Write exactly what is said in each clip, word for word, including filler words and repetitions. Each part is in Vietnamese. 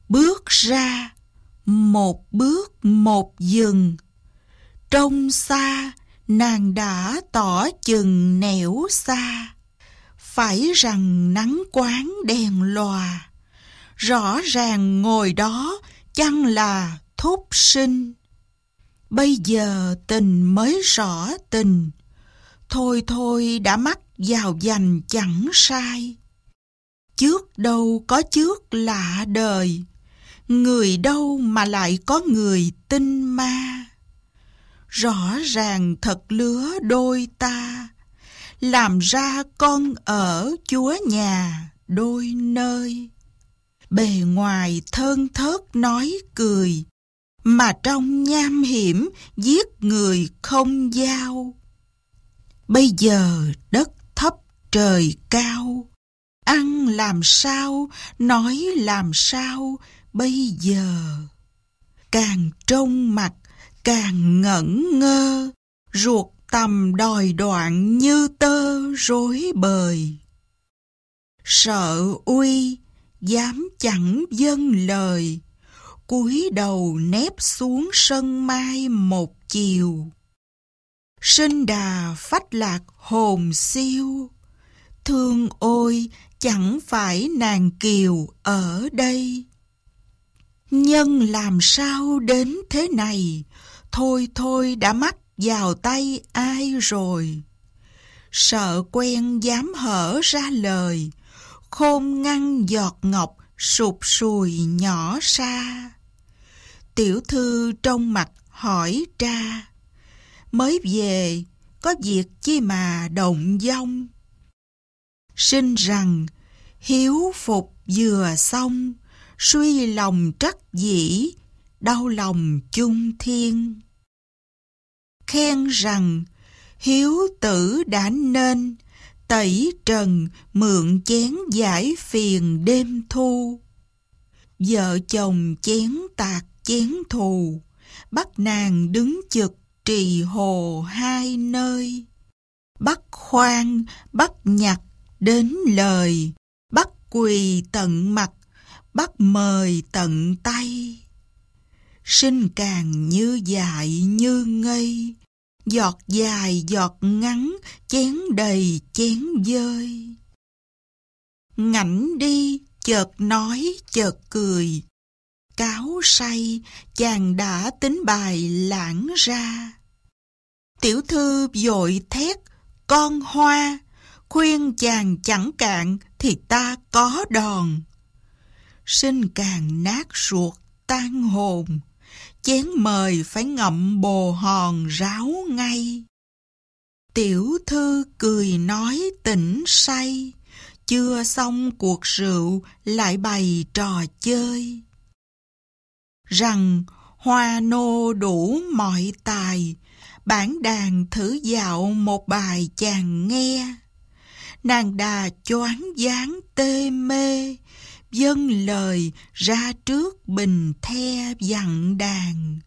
Bước ra, một bước một dừng. Trông xa, nàng đã tỏ chừng nẻo xa. Phải rằng nắng quán đèn lòa, rõ ràng ngồi đó chăng là thúc sinh. Bây giờ tình mới rõ tình, thôi thôi đã mắc vào vành chẳng sai. Trước đâu có trước lạ đời, người đâu mà lại có người tinh ma. Rõ ràng thật lứa đôi ta, làm ra con ở chúa nhà đôi nơi. Bề ngoài thơn thớt nói cười, mà trong nham hiểm giết người không giao. Bây giờ đất thấp trời cao, ăn làm sao, nói làm sao bây giờ. Càng trông mặt càng ngẩn ngơ, ruột tầm đòi đoạn như tơ rối bời. Sợ uy, dám chẳng vâng lời, cúi đầu nép xuống sân mai một chiều. Sinh đà phách lạc hồn siêu, thương ôi chẳng phải nàng kiều ở đây. Nhân làm sao đến thế này, thôi thôi đã mắc vào tay ai rồi. Sợ quen dám hở ra lời, khôn ngăn giọt ngọc sụp sùi nhỏ xa. Tiểu thư trong mặt hỏi tra, mới về có việc chi mà động vong. Sinh rằng hiếu phục vừa xong, suy lòng trắc dĩ, đau lòng chung thiên. Khen rằng hiếu tử đã nên, tẩy trần mượn chén giải phiền đêm thu. Vợ chồng chén tạc chén thù, bắt nàng đứng chực trì hồ hai nơi. Bắt khoan bắt nhặt đến lời, bắt quỳ tận mặt, bắt mời tận tay. Sinh càng như dại như ngây, giọt dài giọt ngắn, chén đầy chén vơi. Ngảnh đi chợt nói chợt cười, cáo say chàng đã tính bài lãng ra. Tiểu thư vội thét con hoa, khuyên chàng chẳng cạn thì ta có đòn. Sinh càng nát ruột tan hồn, chén mời phải ngậm bồ hòn ráo ngay. Tiểu thư cười nói tỉnh say, chưa xong cuộc rượu lại bày trò chơi. Rằng hoa nô đủ mọi tài, bản đàn thử dạo một bài chàng nghe. Nàng đà choáng váng tê mê, dâng lời ra trước bình the dặn đàn.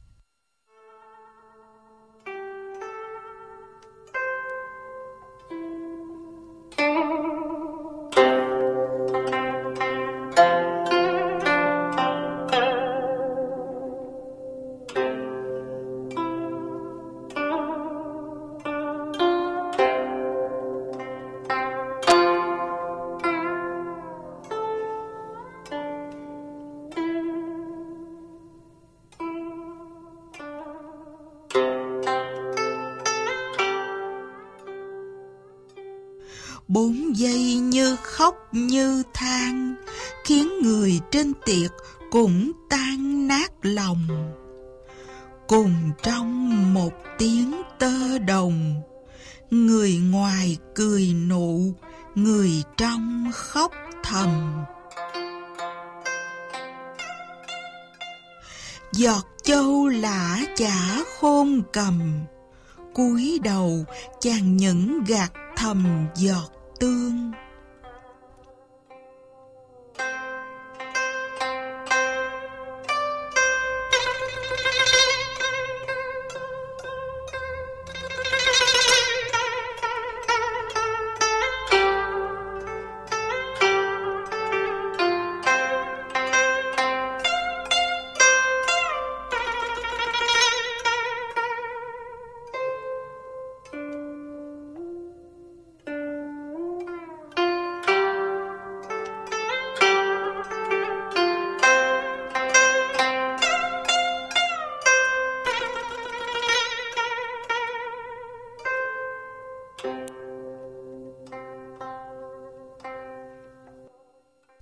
Bốn giây như khóc như than, khiến người trên tiệc cũng tan nát lòng. Cùng trong một tiếng tơ đồng, người ngoài cười nụ, người trong khóc thầm. Giọt châu lã chả khôn cầm, cúi đầu chàng những gạt thầm giọt tương.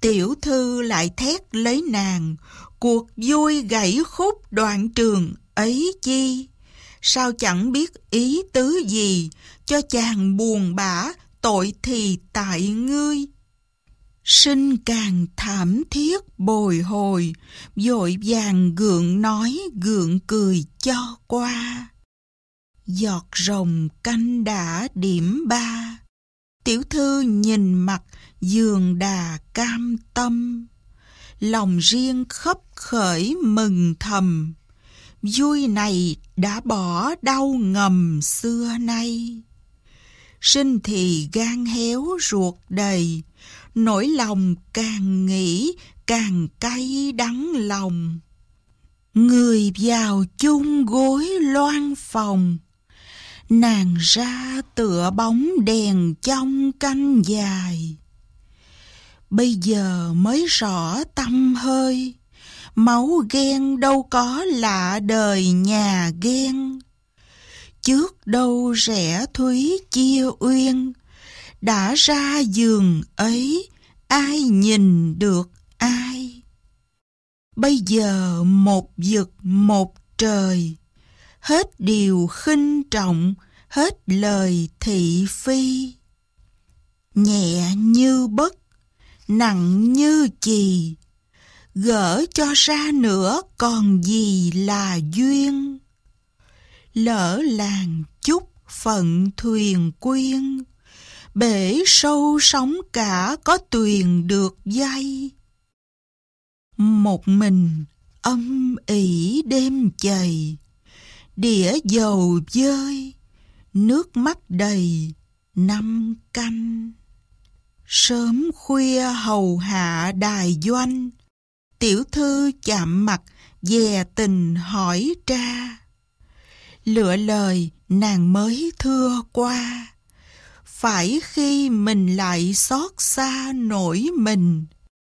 Tiểu thư lại thét lấy nàng, cuộc vui gãy khúc đoạn trường ấy chi. Sao chẳng biết ý tứ gì, cho chàng buồn bã, tội thì tại ngươi. Sinh càng thảm thiết bồi hồi, vội vàng gượng nói gượng cười cho qua. Giọt rồng canh đã điểm ba, tiểu thư nhìn mặt giường đà cam tâm. Lòng riêng khấp khởi mừng thầm, vui này đã bỏ đau ngầm xưa nay. Sinh thì gan héo ruột đầy, nỗi lòng càng nghĩ càng cay đắng lòng. Người vào chung gối loan phòng, nàng ra tựa bóng đèn trong canh dài. Bây giờ mới rõ tâm hơi, máu ghen đâu có lạ đời nhà ghen. Trước đâu rẽ thúy chia uyên, đã ra giường ấy ai nhìn được ai. Bây giờ một vực một trời, hết điều khinh trọng, hết lời thị phi. Nhẹ như bất, nặng như chì, gỡ cho ra nữa còn gì là duyên. Lỡ làng chút phận thuyền quyên, bể sâu sóng cả có tuyền được dây. Một mình âm ỉ đêm chày, đĩa dầu dơi, nước mắt đầy năm canh. Sớm khuya hầu hạ đài doanh, tiểu thư chạm mặt dè tình hỏi tra. Lựa lời nàng mới thưa qua, phải khi mình lại xót xa nổi mình.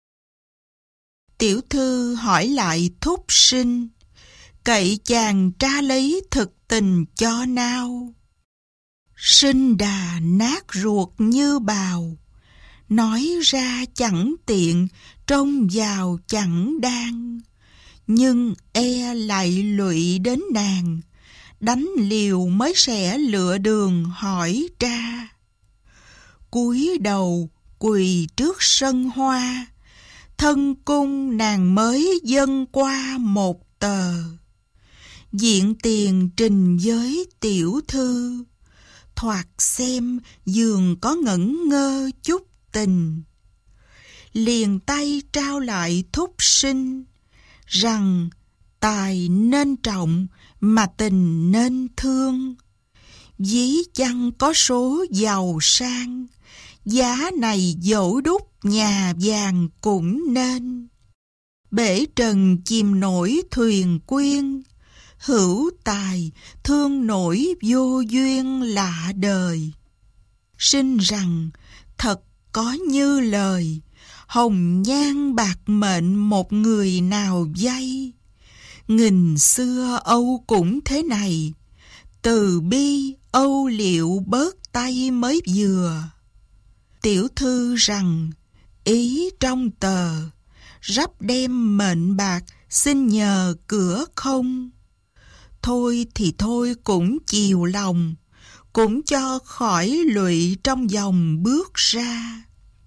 Tiểu thư hỏi lại thúc sinh, cậy chàng tra lấy thực tình cho nao. Sinh đà nát ruột như bào, nói ra chẳng tiện, trông vào chẳng đang. Nhưng e lại lụy đến nàng, đánh liều mới sẽ lựa đường hỏi tra. Cúi đầu quỳ trước sân hoa, thân cung nàng mới dâng qua một tờ. Diện tiền trình với tiểu thư, thoạt xem giường có ngẩn ngơ chút tình. Liền tay trao lại thúc sinh, rằng tài nên trọng mà tình nên thương. Ví chăng có số giàu sang, giá này dẫu đúc nhà vàng cũng nên. Bể trần chìm nổi thuyền quyên, hữu tài thương nổi vô duyên lạ đời. Sinh rằng thật có như lời, hồng nhan bạc mệnh một người nào dây. Nghìn xưa âu cũng thế này, từ bi âu liệu bớt tay mới vừa. Tiểu thư rằng ý trong tờ, rắp đem mệnh bạc xin nhờ cửa không. Thôi thì thôi cũng chiều lòng, cũng cho khỏi lụy trong dòng bước ra.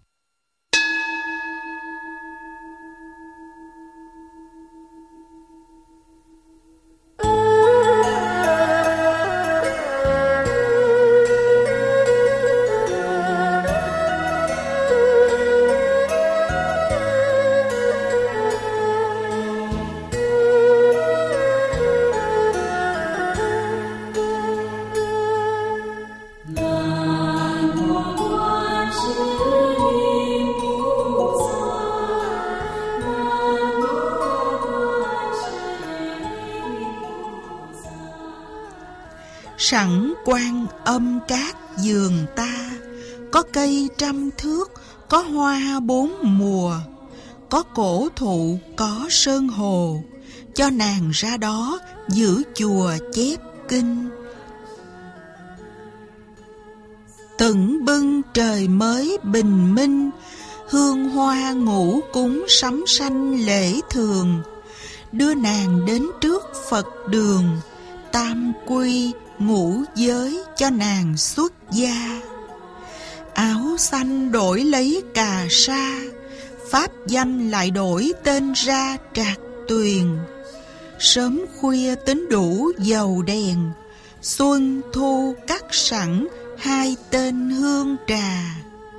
Sẵn Quan Âm Cát giường ta, có cây trăm thước, có hoa bốn mùa, có cổ thụ, có sơn hồ, cho nàng ra đó giữ chùa chép kinh. Tửng bưng trời mới bình minh, hương hoa ngũ cúng sắm sanh lễ thường, đưa nàng đến trước Phật đường, tam quy ngũ giới cho nàng xuất gia. Áo xanh đổi lấy cà sa, pháp danh lại đổi tên ra Trạc Tuyền. Sớm khuya tính đủ dầu đèn, xuân thu cắt sẵn hai tên hương trà.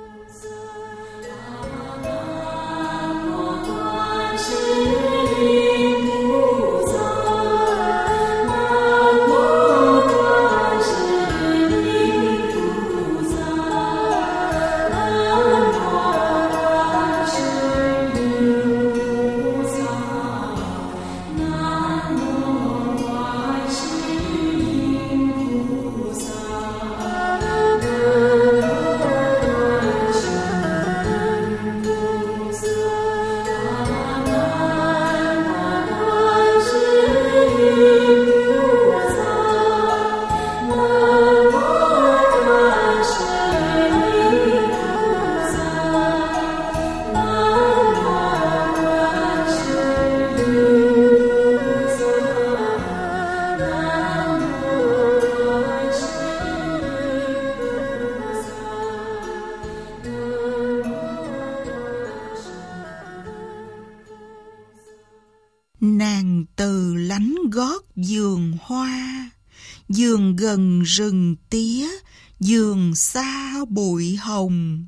Nàng từ lánh gót vườn hoa, vườn gần rừng tía, vườn xa bụi hồng.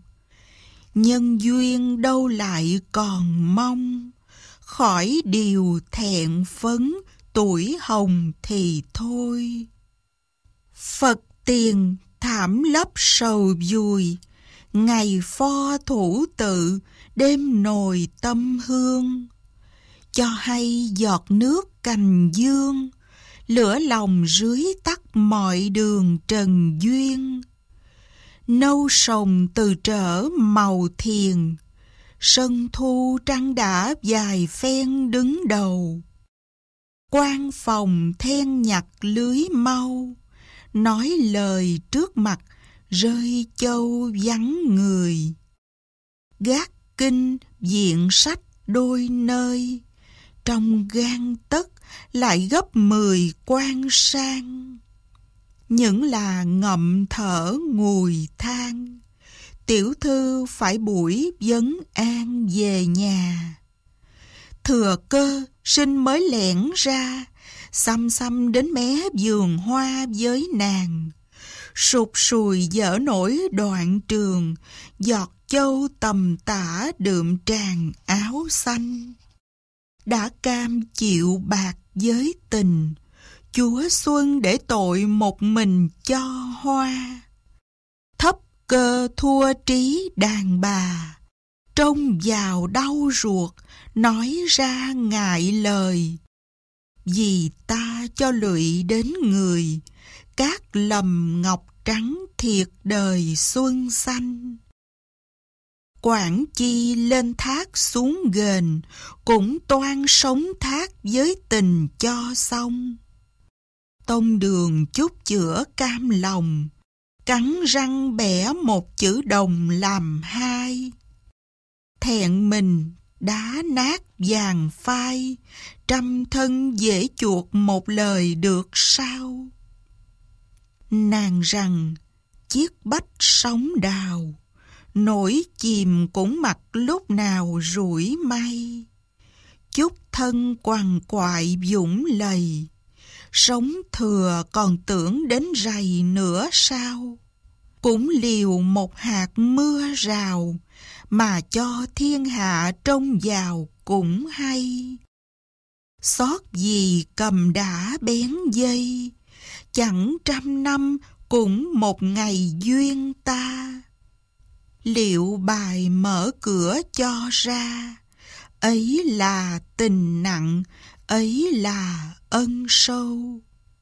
Nhân duyên đâu lại còn mong, khỏi điều thẹn phấn tuổi hồng thì thôi. Phật tiền thảm lấp sầu vùi, ngày pho thủ tự, đêm nồi tâm hương. Cho hay giọt nước cành dương, lửa lòng rưới tắt mọi đường trần duyên. Nâu sồng từ trở màu thiền, sân thu trăng đã dài phen đứng đầu. Quan phòng then nhặt lưới mau, nói lời trước mặt rơi châu vắng người. Gác kinh viện sách đôi nơi, trong gan tấc lại gấp mười quan sang. Những là ngậm thở ngùi than, tiểu thư phải buổi vấn an về nhà. Thừa cơ sinh mới lẻn ra, xăm xăm đến mé vườn hoa với nàng. Sụt sùi dở nổi đoạn trường, giọt châu tầm tả đượm tràn áo xanh. Đã cam chịu bạc với tình, Chúa Xuân để tội một mình cho hoa. Thấp cơ thua trí đàn bà, trông vào đau ruột, nói ra ngại lời. Vì ta cho lụy đến người, cát lầm ngọc trắng thiệt đời xuân xanh. Quảng chi lên thác xuống ghềnh, cũng toan sống thác với tình cho xong. Tông Đường chút chữa cam lòng, cắn răng bẻ một chữ đồng làm hai. Thẹn mình đá nát vàng phai, trăm thân dễ chuột một lời được sao. Nàng rằng chiếc bách sóng đào, nổi chìm cũng mặc lúc nào rủi may. Chút thân quằn quại dũng lầy, sống thừa còn tưởng đến rày nữa sao. Cũng liều một hạt mưa rào, mà cho thiên hạ trông vào cũng hay. Xót gì cầm đã bén dây, chẳng trăm năm cũng một ngày duyên ta. Liệu bài mở cửa cho ra, ấy là tình nặng, ấy là ân sâu.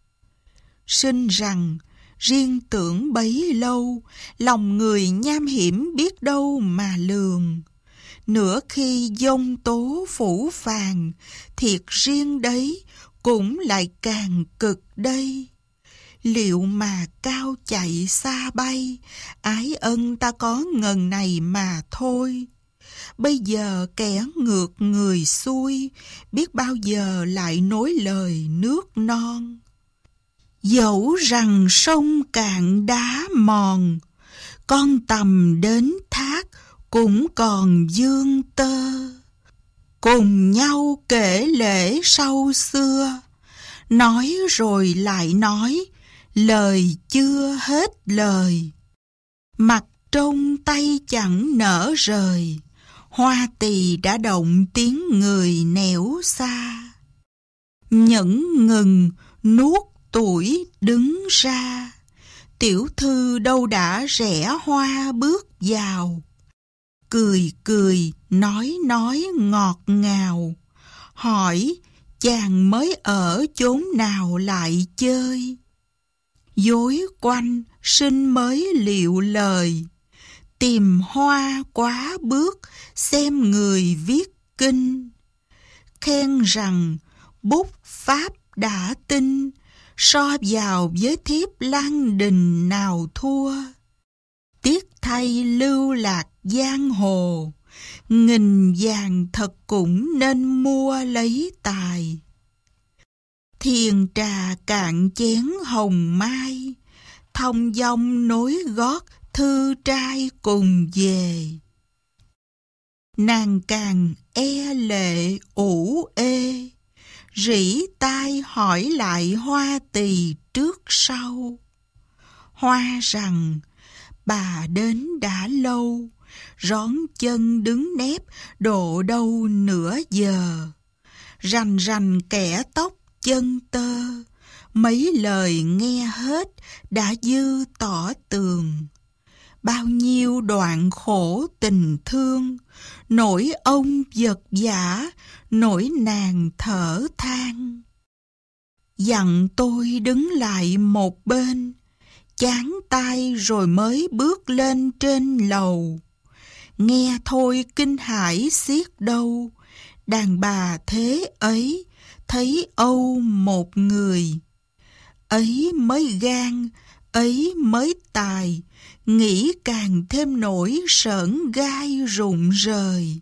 Sinh rằng riêng tưởng bấy lâu, lòng người nham hiểm biết đâu mà lường. Nửa khi dông tố phủ phàng, thiệt riêng đấy cũng lại càng cực đây. Liệu mà cao chạy xa bay, ái ân ta có ngần này mà thôi. bây giờ kẻ ngược người xuôi, biết bao giờ lại nối lời nước non. Dẫu rằng sông cạn đá mòn, con tầm đến thác cũng còn vương tơ. Cùng nhau kể lễ sau xưa, nói rồi lại nói, lời chưa hết lời. Mặt trong tay chẳng nở rời, hoa tỳ đã động tiếng người nẻo xa. Nhẫn ngừng nuốt tuổi đứng ra, tiểu thư đâu đã rẽ hoa bước vào. Cười cười nói nói ngọt ngào, hỏi chàng mới ở chốn nào lại chơi. Dối quanh sinh mới liệu lời, tìm hoa quá bước xem người viết kinh. Khen rằng bút pháp đã tinh, so vào với thiếp Lan Đình nào thua. Tiếc thay lưu lạc giang hồ, nghìn vàng thật cũng nên mua lấy tài. Thiền trà cạn chén hồng mai, thông dong nối gót thư trai cùng về. Nàng càng e lệ ủ ê, rỉ tai hỏi lại hoa tỳ trước sau. Hoa rằng bà đến đã lâu, rón chân đứng nép độ đâu nửa giờ. Rành rành kẻ tóc chân tơ, mấy lời nghe hết đã dư tỏ tường. Bao nhiêu đoạn khổ tình thương, nỗi ông vật vã, nỗi nàng thở than. Dặn tôi đứng lại một bên, chán tay rồi mới bước lên trên lầu. Nghe thôi kinh hãi xiết đâu, đàn bà thế ấy thấy âu một người. Ấy mới gan, ấy mới tài, nghĩ càng thêm nỗi sởn gai rụng rời.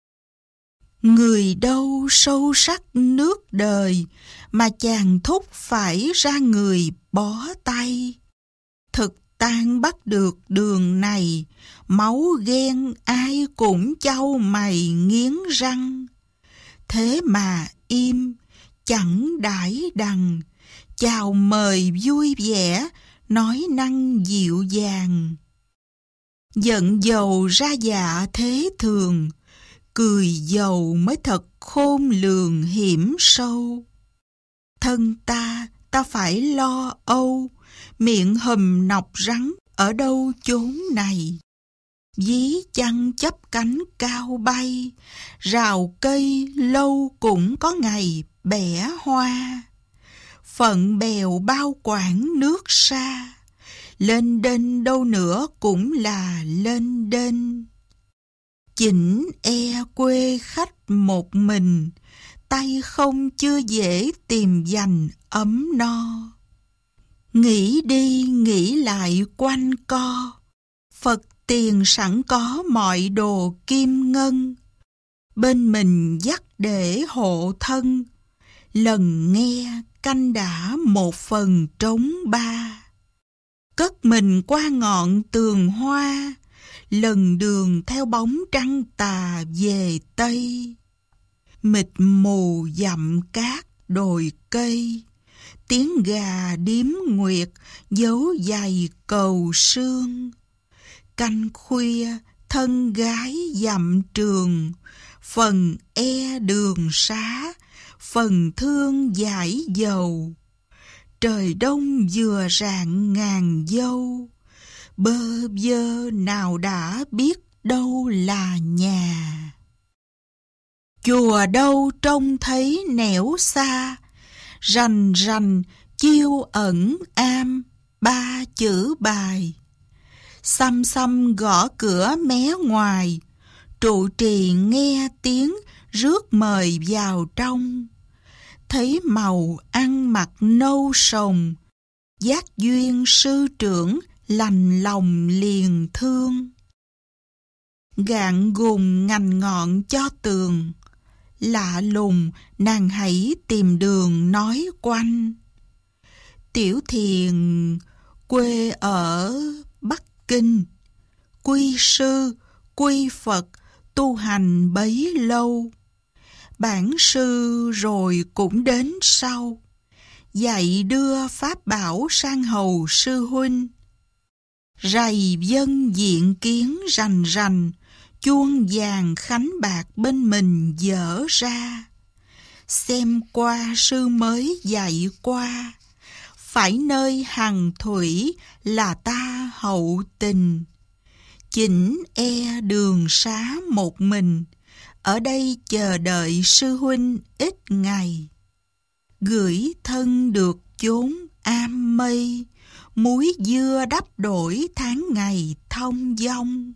Người đâu sâu sắc nước đời, mà chàng thúc phải ra người bó tay. Thực tan bắt được đường này, máu ghen ai cũng chau mày nghiến răng. Thế mà im, chẳng đãi đằng, chào mời vui vẻ, nói năng dịu dàng. Giận dầu ra dạ thế thường, cười dầu mới thật khôn lường hiểm sâu. Thân ta, ta phải lo âu, miệng hùm nọc rắn ở đâu chốn này. Dí chăng chấp cánh cao bay, rào cây lâu cũng có ngày bẻ hoa. Phận bèo bao quảng nước xa, lên đên đâu nữa cũng là lên đên. Chỉnh e quê khách một mình, tay không chưa dễ tìm dành ấm no. Nghĩ đi nghĩ lại quanh co, Phật tiền sẵn có mọi đồ kim ngân. Bên mình dắt để hộ thân, lần nghe canh đã một phần trống ba. Cất mình qua ngọn tường hoa, lần đường theo bóng trăng tà về Tây. Mịt mù dặm cát đồi cây, tiếng gà điếm nguyệt dấu giày cầu sương. Canh khuya thân gái dặm trường, phần e đường xá, phần thương dải dầu. Trời đông vừa rạng ngàn dâu, bơ vơ nào đã biết đâu là nhà. Chùa đâu trông thấy nẻo xa, rành rành chiêu ẩn am ba chữ bài. Xăm xăm gõ cửa mé ngoài, trụ trì nghe tiếng rước mời vào trong. Thấy màu ăn mặc nâu sồng, giác duyên sư trưởng lành lòng liền thương. gạn gùn ngành ngọn cho tường. Lạ lùng nàng hãy tìm đường nói quanh. Tiểu Thiền quê ở Bắc Kinh, quy sư, quy Phật, tu hành bấy lâu. Bản sư rồi cũng đến sau, dạy đưa pháp bảo sang hầu sư huynh. Rày dân diện kiến rành rành, chuông vàng khánh bạc bên mình dở ra. Xem qua sư mới dạy qua, phải nơi hằng thủy là ta hậu tình. Chỉnh e đường xá một mình, ở đây chờ đợi sư huynh ít ngày. Gửi thân được chốn am mây, muối dưa đắp đổi tháng ngày thông dong.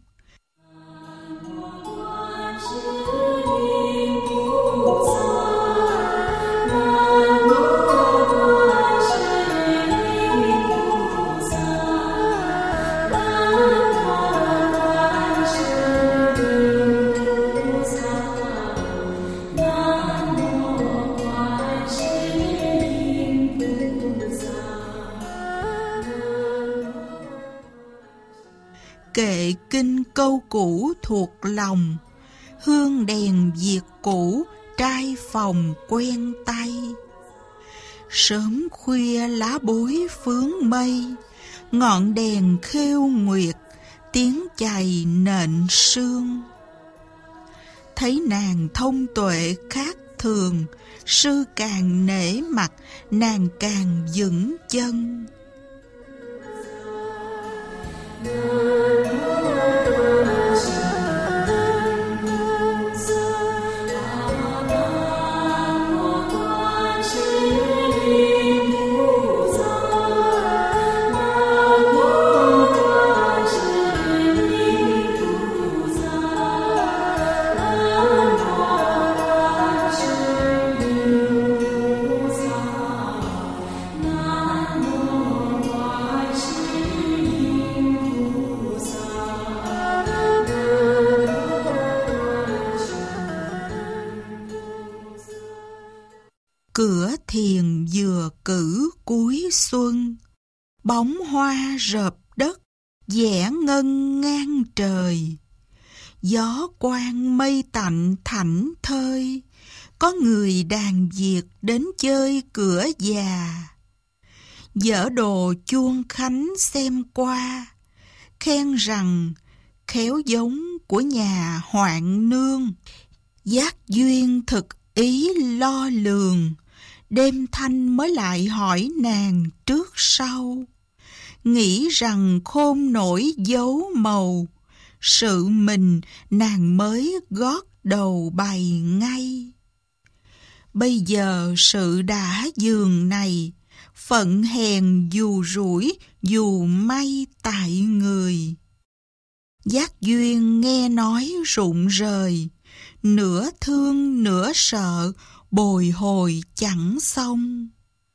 Kệ kinh câu cũ thuộc lòng, hương đèn diệt cũ trai phòng quen tay. Sớm khuya lá bối phướng mây, ngọn đèn khêu nguyệt tiếng chày nện sương. Thấy nàng thông tuệ khác thường, sư càng nể mặt, nàng càng vững chân. Cửa thiền vừa cử cuối xuân, bóng hoa rợp đất, vẽ ngân ngang trời. Gió quang mây tạnh thảnh thơi, có người đàn Việt đến chơi cửa già. Dở đồ chuông khánh xem qua, khen rằng khéo giống của nhà hoạn nương. Giác duyên thực ý lo lường, đêm thanh mới lại hỏi nàng trước sau. Nghĩ rằng khôn nổi dấu màu, sự mình nàng mới gót đầu bày ngay. Bây giờ sự đã giường này, phận hèn dù rủi dù may tại người. Giác duyên nghe nói rụng rời, nửa thương nửa sợ, bồi hồi chẳng xong.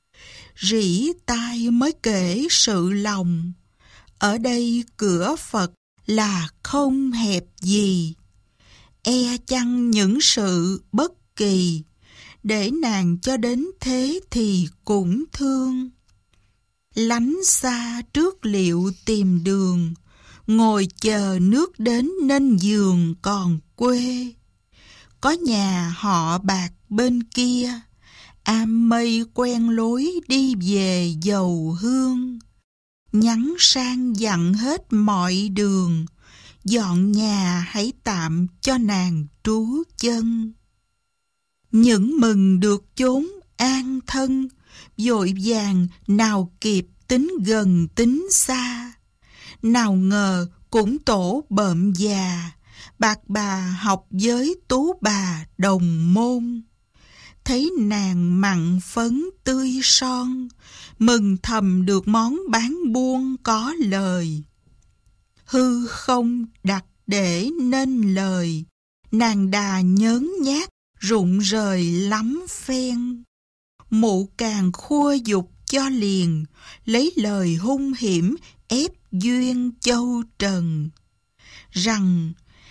Rỉ tai mới kể sự lòng, ở đây cửa Phật là không hẹp gì. E chăng những sự bất kỳ, để nàng cho đến thế thì cũng thương. Lánh xa trước liệu tìm đường, ngồi chờ nước đến nên giường còn quê. Có nhà họ Bạc bên kia, am mây quen lối đi về dầu hương. Nhắn sang dặn hết mọi đường, dọn nhà hãy tạm cho nàng trú chân. Những mừng được chốn an thân, vội vàng nào kịp tính gần tính xa. Nào ngờ cũng tổ bợm già, Bạc bà học với tú bà đồng môn. Thấy nàng mặn phấn tươi son, mừng thầm được món bán buôn có lời. Hư không đặt để nên lời, nàng đà nhớn nhát rụng rời lắm phen. Mụ càng khua dục cho liền, lấy lời hung hiểm ép duyên châu trần. Rằng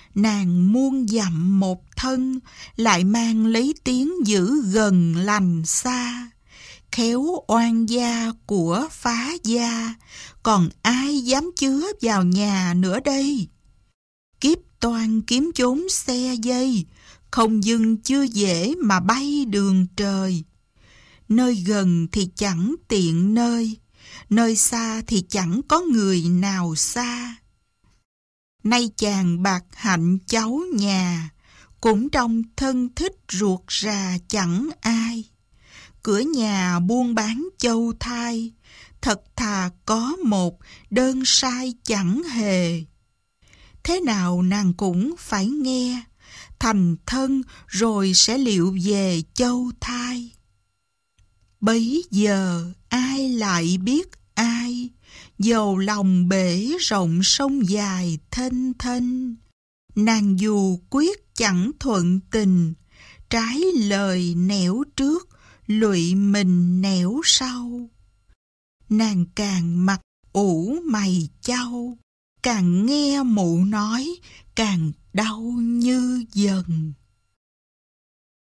Nàng muôn dặm một thân, lại mang lấy tiếng giữ gần lành xa. Khéo oan gia của phá gia, còn ai dám chứa vào nhà nữa đây? Kiếp toan kiếm chốn xe dây, không dưng chưa dễ mà bay đường trời. Nơi gần thì chẳng tiện nơi, nơi xa thì chẳng có người nào xa. Nay chàng bạc hạnh cháu nhà, cũng trong thân thích ruột rà chẳng ai. Cửa nhà buôn bán châu thai, thật thà có một đơn sai chẳng hề. Thế nào nàng cũng phải nghe, thành thân rồi sẽ liệu về châu thai. Bấy giờ ai lại biết ai, dầu lòng bể rộng sông dài thênh thênh. Nàng dù quyết chẳng thuận tình, trái lời nẻo trước, lụy mình nẻo sau. Nàng càng mặt ủ mày chau, càng nghe mụ nói càng đau như dần.